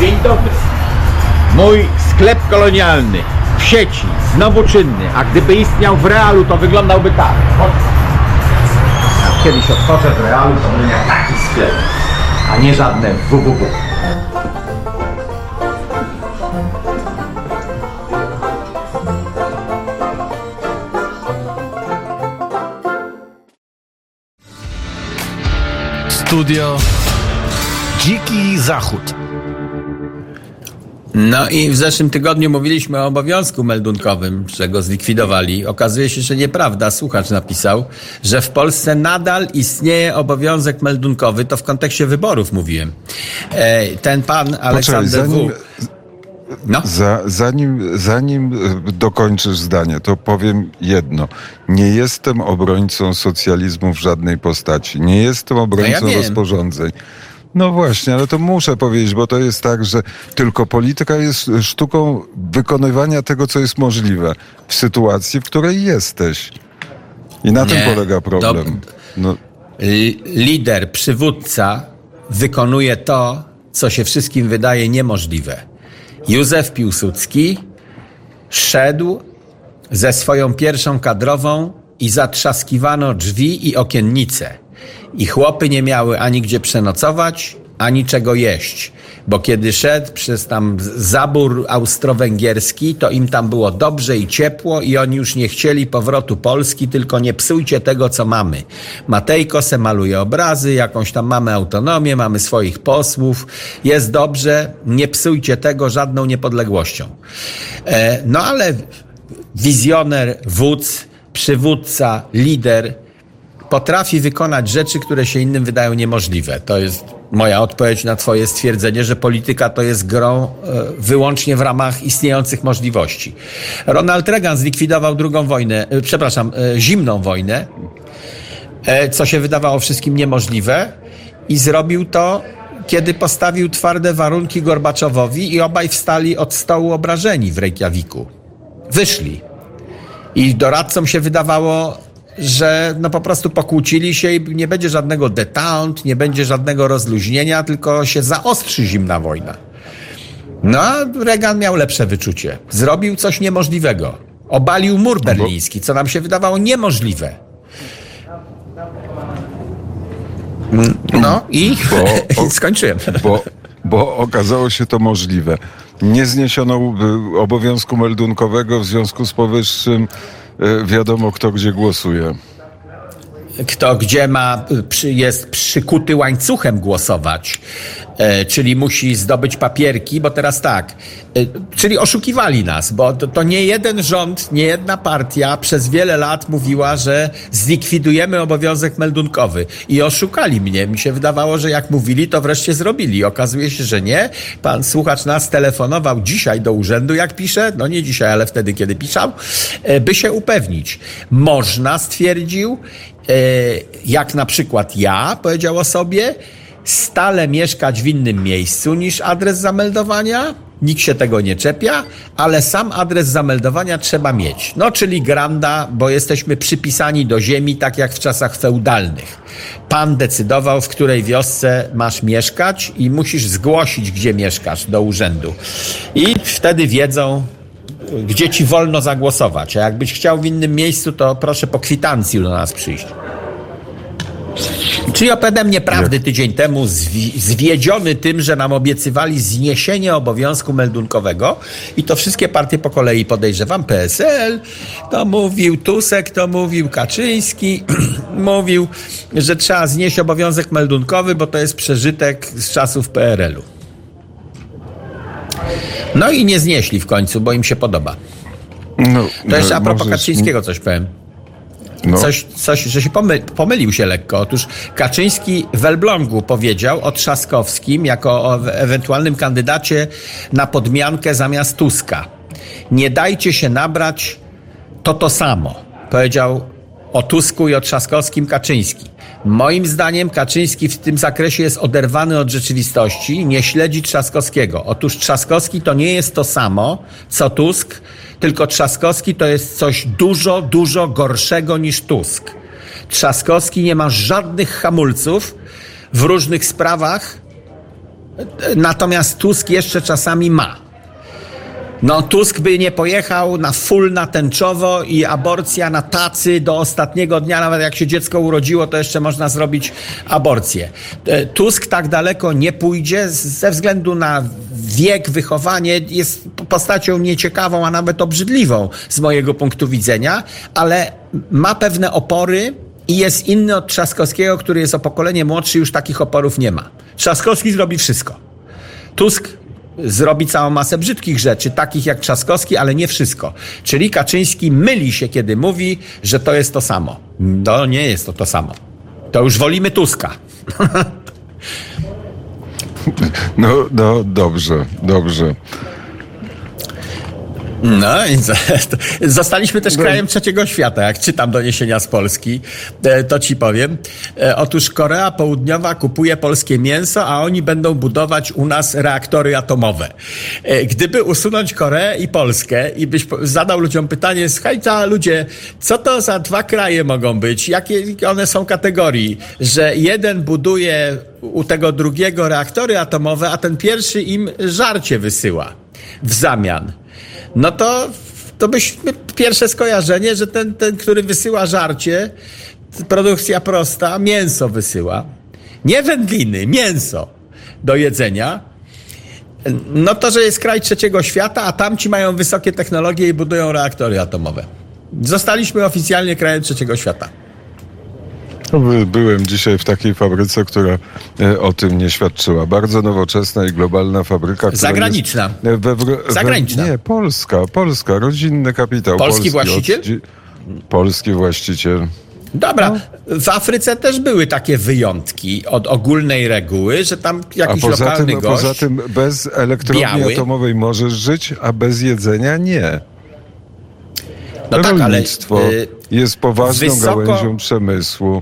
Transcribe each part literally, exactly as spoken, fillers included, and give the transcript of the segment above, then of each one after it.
Dzień dobry. Mój sklep kolonialny w sieci, znowu czynny, a gdyby istniał w realu, to wyglądałby tak. Jak kiedyś otworzę w realu, to będę miał taki sklep, a nie żadne www. Studio Dziki Zachód. No i w zeszłym tygodniu mówiliśmy o obowiązku meldunkowym, że go zlikwidowali. Okazuje się, że nieprawda. Słuchacz napisał, że w Polsce nadal istnieje obowiązek meldunkowy. To w kontekście wyborów mówiłem. E, ten pan Aleksander Poczekaj, zanim, W. No. Za, zanim, zanim dokończysz zdanie, to powiem jedno. Nie jestem obrońcą socjalizmu w żadnej postaci. Nie jestem obrońcą no ja rozporządzeń. No właśnie, ale to muszę powiedzieć, bo to jest tak, że tylko polityka jest sztuką wykonywania tego, co jest możliwe w sytuacji, w której jesteś. I na Nie, tym polega problem. Do... No. Lider, przywódca wykonuje to, co się wszystkim wydaje niemożliwe. Józef Piłsudski szedł ze swoją pierwszą kadrową i zatrzaskiwano drzwi i okiennice. I chłopy nie miały ani gdzie przenocować, ani czego jeść. Bo kiedy szedł przez tam zabór austro-węgierski, to im tam było dobrze i ciepło i oni już nie chcieli powrotu Polski, tylko nie psujcie tego, co mamy. Matejko se maluje obrazy, jakąś tam mamy autonomię, mamy swoich posłów, jest dobrze, nie psujcie tego żadną niepodległością. E, no ale wizjoner, wódz, przywódca, lider potrafi wykonać rzeczy, które się innym wydają niemożliwe. To jest moja odpowiedź na twoje stwierdzenie, że polityka to jest grą e, wyłącznie w ramach istniejących możliwości. Ronald Reagan zlikwidował drugą wojnę, e, przepraszam, e, zimną wojnę, e, co się wydawało wszystkim niemożliwe i zrobił to, kiedy postawił twarde warunki Gorbaczowowi i obaj wstali od stołu obrażeni w Reykjaviku. Wyszli. I doradcom się wydawało, że no po prostu pokłócili się i nie będzie żadnego détente, nie będzie żadnego rozluźnienia, tylko się zaostrzy zimna wojna. No a Reagan miał lepsze wyczucie. Zrobił coś niemożliwego. Obalił mur berliński, co nam się wydawało niemożliwe. No i Bo, skończyłem. Bo, bo okazało się to możliwe. Nie zniesiono obowiązku meldunkowego, w związku z powyższym wiadomo, kto gdzie głosuje. Kto gdzie ma, jest przykuty łańcuchem głosować, e, czyli musi zdobyć papierki, bo teraz tak, e, czyli oszukiwali nas, bo to, to nie jeden rząd, nie jedna partia przez wiele lat mówiła, że zlikwidujemy obowiązek meldunkowy i oszukali mnie. Mi się wydawało, że jak mówili, to wreszcie zrobili. Okazuje się, że nie. Pan słuchacz nas telefonował dzisiaj do urzędu, jak pisze, no nie dzisiaj, ale wtedy, kiedy pisał, e, by się upewnić. Można, stwierdził, jak na przykład ja, powiedział o sobie, stale mieszkać w innym miejscu niż adres zameldowania, nikt się tego nie czepia, ale sam adres zameldowania trzeba mieć. No, czyli granda, bo jesteśmy przypisani do ziemi, tak jak w czasach feudalnych. Pan decydował, w której wiosce masz mieszkać i musisz zgłosić, gdzie mieszkasz, do urzędu. I wtedy wiedzą, gdzie ci wolno zagłosować. A jakbyś chciał w innym miejscu, to proszę po kwitancji do nas przyjść. Czyli opowiem nieprawdy tydzień temu, zwi- zwiedziony tym, że nam obiecywali zniesienie obowiązku meldunkowego i to wszystkie partie po kolei, podejrzewam, P S L to mówił, Tusek to mówił, Kaczyński mówił, że trzeba znieść obowiązek meldunkowy, bo to jest przeżytek z czasów P R L u. No i nie znieśli w końcu, bo im się podoba. No, to jeszcze no, a propos możesz... Kaczyńskiego coś powiem. No. Coś, coś, że się pomyl, pomylił się lekko. Otóż Kaczyński w Elblągu powiedział o Trzaskowskim jako o ewentualnym kandydacie na podmiankę zamiast Tuska. Nie dajcie się nabrać, to to samo. Powiedział o Tusku i o Trzaskowskim Kaczyński. Moim zdaniem Kaczyński w tym zakresie jest oderwany od rzeczywistości, nie śledzi Trzaskowskiego. Otóż Trzaskowski to nie jest to samo, co Tusk, tylko Trzaskowski to jest coś dużo, dużo gorszego niż Tusk. Trzaskowski nie ma żadnych hamulców w różnych sprawach Natomiast Tusk jeszcze czasami ma. No Tusk by nie pojechał na full na tęczowo i aborcja na tacy do ostatniego dnia, nawet jak się dziecko urodziło, to jeszcze można zrobić aborcję. Tusk tak daleko nie pójdzie ze względu na wiek, wychowanie, jest postacią nieciekawą, a nawet obrzydliwą z mojego punktu widzenia, ale ma pewne opory i jest inny od Trzaskowskiego, który jest o pokolenie młodszy, już takich oporów nie ma. Trzaskowski zrobi wszystko. Tusk zrobi całą masę brzydkich rzeczy, takich jak Trzaskowski, ale nie wszystko. Czyli Kaczyński myli się, kiedy mówi, że to jest to samo. No nie jest to to samo. To już wolimy Tuska. No, no dobrze, dobrze. No i zostaliśmy też krajem trzeciego świata. Jak czytam doniesienia z Polski, to ci powiem. Otóż Korea Południowa kupuje polskie mięso, a oni będą budować u nas reaktory atomowe. Gdyby usunąć Koreę i Polskę i byś zadał ludziom pytanie, słuchajcie, ludzie, co to za dwa kraje mogą być? Jakie one są kategorii? Że jeden buduje u tego drugiego reaktory atomowe, a ten pierwszy im żarcie wysyła w zamian. No to, to byś pierwsze skojarzenie, że ten, ten, który wysyła żarcie, produkcja prosta, mięso wysyła. Nie wędliny, mięso do jedzenia. No to, że jest kraj trzeciego świata, a tamci mają wysokie technologie i budują reaktory atomowe. Zostaliśmy oficjalnie krajem trzeciego świata. Byłem dzisiaj w takiej fabryce, która o tym nie świadczyła. Bardzo nowoczesna i globalna fabryka. Zagraniczna. Jest we, we, Zagraniczna. Nie, polska, polska, rodzinny kapitał. Polski, polski właściciel? Od, polski właściciel. Dobra, no. W Afryce też były takie wyjątki od ogólnej reguły, że tam jakiś a poza lokalny tym, gość... Poza tym bez elektrowni biały, atomowej możesz żyć, a bez jedzenia nie. No rolnictwo tak, ale, y, jest poważną wysoko... gałęzią przemysłu.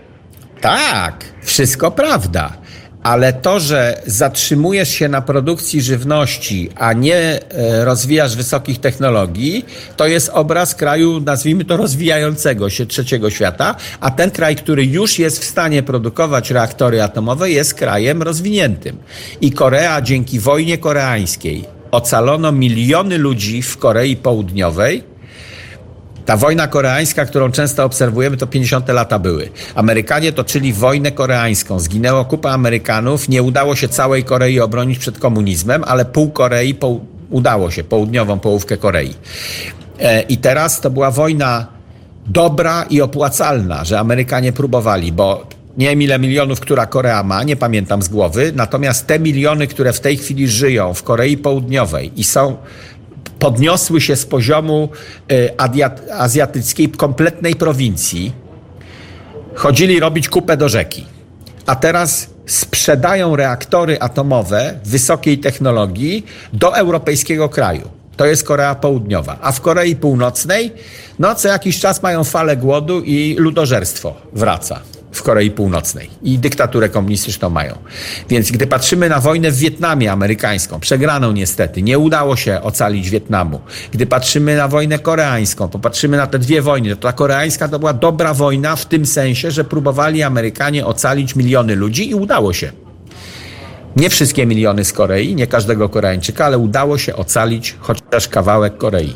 Tak, wszystko prawda. Ale to, że zatrzymujesz się na produkcji żywności, a nie e, rozwijasz wysokich technologii, to jest obraz kraju, nazwijmy to, rozwijającego się trzeciego świata, a ten kraj, który już jest w stanie produkować reaktory atomowe, jest krajem rozwiniętym. I Korea dzięki wojnie koreańskiej ocalono miliony ludzi w Korei Południowej. Ta wojna koreańska, którą często obserwujemy, to pięćdziesiąte lata były. Amerykanie toczyli wojnę koreańską. Zginęło kupa Amerykanów. Nie udało się całej Korei obronić przed komunizmem, ale pół Korei po, udało się, południową połówkę Korei. E, I teraz to była wojna dobra i opłacalna, że Amerykanie próbowali, bo nie wiem ile milionów, która Korea ma, nie pamiętam z głowy, natomiast te miliony, które w tej chwili żyją w Korei Południowej i są... podniosły się z poziomu y, azjatyckiej kompletnej prowincji, chodzili robić kupę do rzeki, a teraz sprzedają reaktory atomowe wysokiej technologii do europejskiego kraju. To jest Korea Południowa. A w Korei Północnej, no co jakiś czas mają falę głodu i ludożerstwo wraca w Korei Północnej. I dyktaturę komunistyczną mają. Więc gdy patrzymy na wojnę w Wietnamie amerykańską, przegraną niestety, nie udało się ocalić Wietnamu. Gdy patrzymy na wojnę koreańską, popatrzymy na te dwie wojny, to ta koreańska to była dobra wojna w tym sensie, że próbowali Amerykanie ocalić miliony ludzi i udało się. Nie wszystkie miliony z Korei, nie każdego Koreańczyka, ale udało się ocalić chociaż kawałek Korei.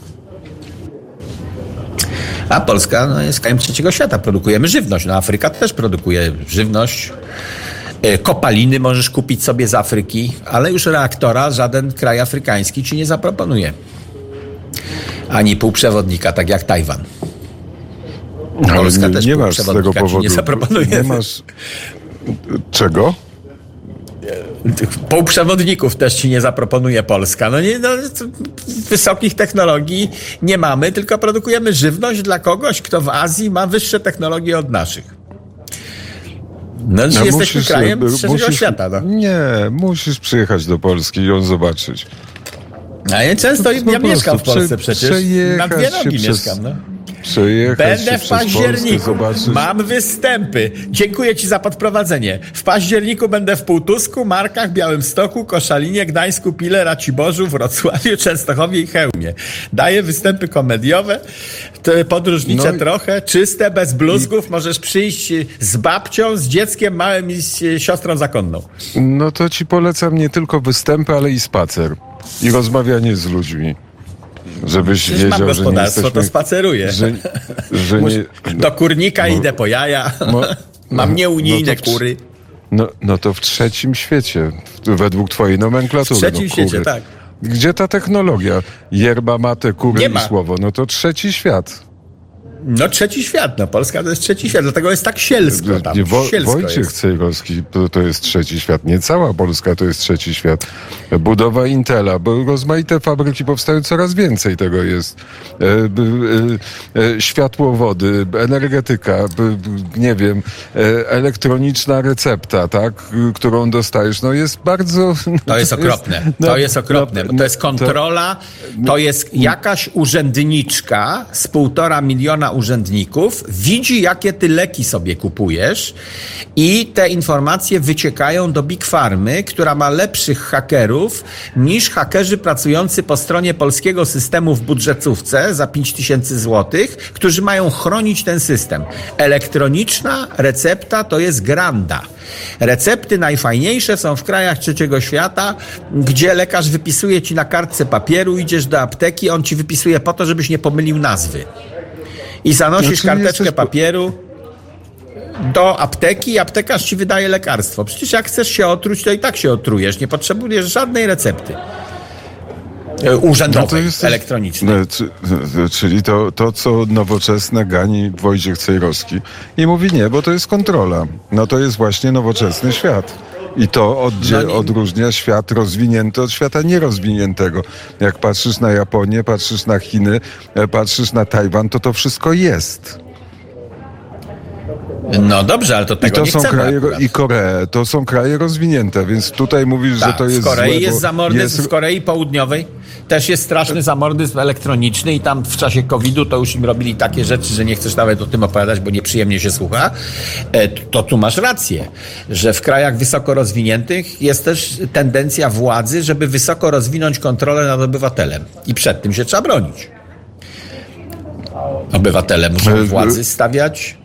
A Polska no, jest krajem trzeciego świata. Produkujemy żywność. No, Afryka też produkuje żywność. Kopaliny możesz kupić sobie z Afryki, ale już reaktora żaden kraj afrykański ci nie zaproponuje. Ani półprzewodnika, tak jak Tajwan. Polska nie, też nie masz z tego powodu. Nie zaproponuje. Nie masz... Czego? Półprzewodników też ci nie zaproponuje Polska. No nie, no, wysokich technologii nie mamy, tylko produkujemy żywność dla kogoś, kto w Azji ma wyższe technologie od naszych. No, no jesteśmy musisz, krajem trzeciego musisz, świata. No. Nie, musisz przyjechać do Polski i ją zobaczyć. A ja często, no, ja mieszkam w Polsce prze, przecież. Na dwie nogi przez... mieszkam, no. Przejechać Będę się w przez październiku. Polskę, zobaczyć. Mam występy. Dziękuję ci za podprowadzenie. W październiku będę w Półtusku, Markach, Białymstoku, Koszalinie, Gdańsku, Pile, Raciborzu, Wrocławiu, Częstochowie i Chełmie. Daję występy komediowe, te podróżnicze No i- trochę, czyste, bez bluzgów. Możesz przyjść z babcią, z dzieckiem małym i z siostrą zakonną. No to ci polecam nie tylko występy, ale i spacer. I rozmawianie z ludźmi. Żebyś Przecież wiedział, mam że nie gospodarstwo, jesteśmy... to spaceruję. Że, że nie, Do kurnika idę po jaja. mo- Mam nieunijne no to w- kury. no, no to w trzecim świecie, według twojej nomenklatury. W trzecim no, świecie, kury. tak. Gdzie ta technologia? Yerba mate, kury Nie i ma. słowo. No to trzeci świat. No trzeci świat, no Polska to jest trzeci świat, dlatego jest tak sielsko tam. Nie, Wo- sielsko Wojciech jest. Cejrowski to, to jest trzeci świat. Nie cała Polska to jest trzeci świat. Budowa Intela, bo rozmaite fabryki powstają, coraz więcej tego jest. E, b, e, e, światłowody, energetyka, b, b, nie wiem, e, elektroniczna recepta, tak, którą dostajesz. No jest bardzo... To jest okropne, no, to jest okropne, no, bo to jest kontrola, to jest jakaś urzędniczka z półtora miliona urzędników, widzi jakie ty leki sobie kupujesz i te informacje wyciekają do Big Pharmy, która ma lepszych hakerów niż hakerzy pracujący po stronie polskiego systemu w budżetówce za pięć tysięcy złotych, którzy mają chronić ten system. Elektroniczna recepta to jest granda. Recepty najfajniejsze są w krajach trzeciego świata, gdzie lekarz wypisuje ci na kartce papieru, idziesz do apteki, on ci wypisuje po to, żebyś nie pomylił nazwy. I zanosisz Znaczy, karteczkę jesteś- papieru do apteki i aptekarz ci wydaje lekarstwo. Przecież jak chcesz się otruć, to i tak się otrujesz. Nie potrzebujesz żadnej recepty e, urzędowej, No to jesteś- elektronicznej. No, czy- czyli to, to, co nowoczesne gani Wojciech Cejrowski i mówi nie, bo to jest kontrola. No to jest właśnie nowoczesny świat. I to oddzie- No nie- odróżnia świat rozwinięty od świata nierozwiniętego. Jak patrzysz na Japonię, patrzysz na Chiny, e, patrzysz na Tajwan, to to wszystko jest. No dobrze, ale to I tego to nie są chcemy kraje, akurat. i Koreę, to są kraje rozwinięte, więc tutaj mówisz, Tak, że to jest w Korei złe, jest bo zamordyzm, jest- w Korei Południowej też jest straszny zamordyzm elektroniczny i tam w czasie kowida to już im robili takie rzeczy, że nie chcesz nawet o tym opowiadać, bo nieprzyjemnie się słucha. E, To tu masz rację, że w krajach wysoko rozwiniętych jest też tendencja władzy, żeby wysoko rozwinąć kontrolę nad obywatelem i przed tym się trzeba bronić. Obywatele muszą E, władzy stawiać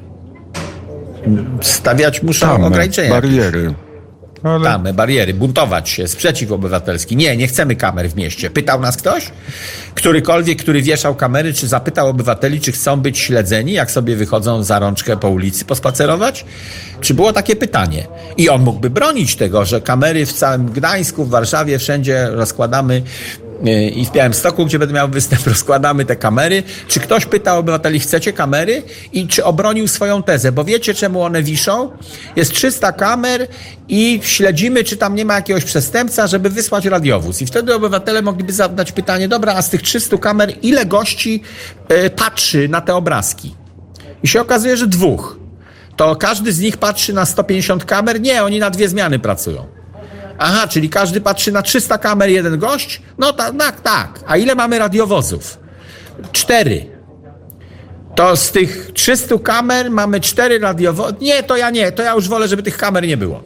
stawiać muszą Tamy, ograniczenia. bariery. Ale Tamy, bariery, buntować się, sprzeciw obywatelski. Nie, nie chcemy kamer w mieście. Pytał nas ktoś? Którykolwiek, który wieszał kamery, czy zapytał obywateli, czy chcą być śledzeni, jak sobie wychodzą za rączkę po ulicy pospacerować? Czy było takie pytanie? I on mógłby bronić tego, że kamery w całym Gdańsku, w Warszawie, wszędzie rozkładamy yy, i w Białymstoku, gdzie będę miał występ, rozkładamy te kamery. Czy ktoś pytał obywateli, chcecie kamery? I czy obronił swoją tezę? Bo wiecie, czemu one wiszą? Jest trzysta kamer i śledzimy, czy tam nie ma jakiegoś przestępca, żeby wysłać radiowóz. I wtedy obywatele mogliby zadać pytanie, dobra, a z tych trzystu kamer ile gości yy, patrzy na te obrazki? I się okazuje, że dwóch. To każdy z nich patrzy na sto pięćdziesiąt kamer? Nie, oni na dwie zmiany pracują. Aha, czyli każdy patrzy na trzysta kamer, jeden gość? No tak, tak, tak. A ile mamy radiowozów? Cztery. To z tych trzystu kamer mamy cztery radiowozy. Nie, to ja nie, to ja już wolę, żeby tych kamer nie było.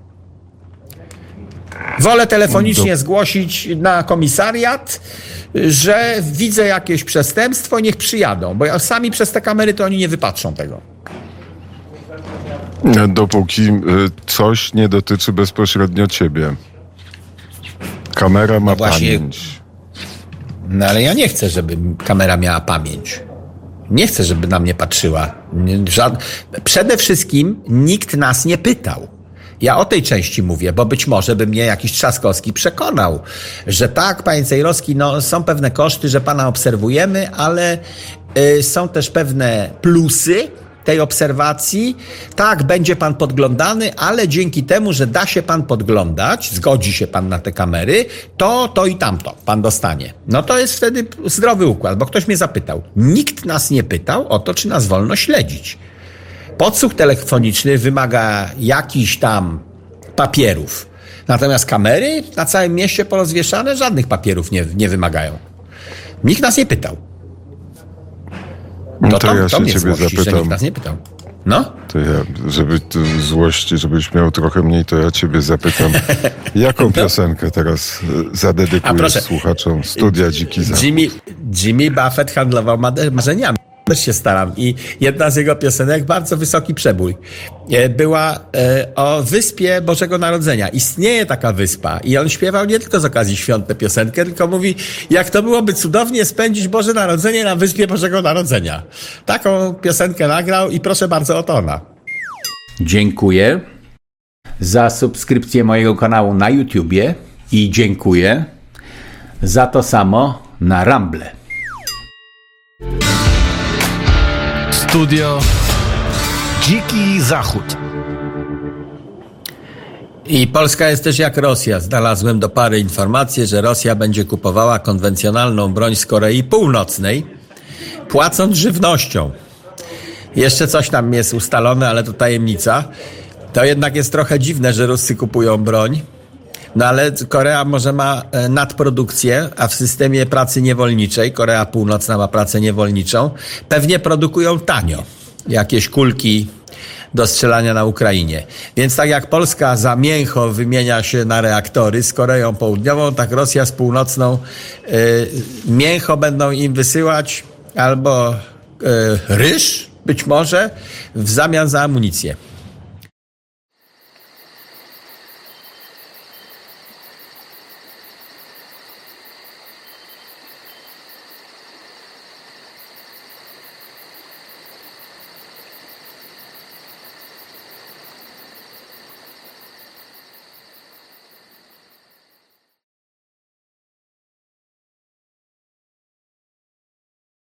Wolę telefonicznie zgłosić na komisariat, że widzę jakieś przestępstwo, niech przyjadą, bo ja sami przez te kamery to oni nie wypatrzą tego. dopóki y, coś nie dotyczy bezpośrednio ciebie. Kamera ma No właśnie. pamięć. No ale ja nie chcę, żeby kamera miała pamięć. Nie chcę, żeby na mnie patrzyła. Nie, żad... Przede wszystkim nikt nas nie pytał. Ja o tej części mówię, bo być może by mnie jakiś Trzaskowski przekonał, że tak, panie Cejrowski, no są pewne koszty, że pana obserwujemy, ale y, są też pewne plusy tej obserwacji. Tak, będzie pan podglądany, ale dzięki temu, że da się pan podglądać, zgodzi się pan na te kamery, to, to i tamto pan dostanie. No to jest wtedy zdrowy układ, bo ktoś mnie zapytał. Nikt nas nie pytał o to, czy nas wolno śledzić. Podsłuch telefoniczny wymaga jakichś tam papierów. Natomiast kamery na całym mieście porozwieszane żadnych papierów nie, nie wymagają. Nikt nas nie pytał. No to, to ja to się mnie ciebie złości, że zapytam. nikt nas nie pytał. No? To ja, żeby tu złości, żebyś miał trochę mniej, to ja ciebie zapytam, jaką piosenkę teraz e, A zadedykujesz proszę. słuchaczom Studia Dziki Zachód? Jimmy, Jimmy Buffett handlował marzeniami. Też się staram. I jedna z jego piosenek, bardzo wysoki przebój, e, była e, o wyspie Bożego Narodzenia. Istnieje taka wyspa i on śpiewał nie tylko z okazji świąt tę piosenkę, tylko mówi, jak to byłoby cudownie spędzić Boże Narodzenie na wyspie Bożego Narodzenia. Taką piosenkę nagrał i proszę bardzo, oto ona. Dziękuję za subskrypcję mojego kanału na YouTubie i dziękuję za to samo na Rumble. Studio Dziki Zachód. I Polska jest też jak Rosja. Znalazłem do pary informację, że Rosja będzie kupowała konwencjonalną broń z Korei Północnej, płacąc żywnością. Jeszcze coś tam jest ustalone, ale to tajemnica. To jednak jest trochę dziwne, że Ruscy kupują broń. No ale Korea może ma e, nadprodukcję, a w systemie pracy niewolniczej, Korea Północna ma pracę niewolniczą, pewnie produkują tanio jakieś kulki do strzelania na Ukrainie. Więc tak jak Polska za mięcho wymienia się na reaktory z Koreą Południową, tak Rosja z Północną e, mięcho będą im wysyłać albo e, ryż, być może, w zamian za amunicję.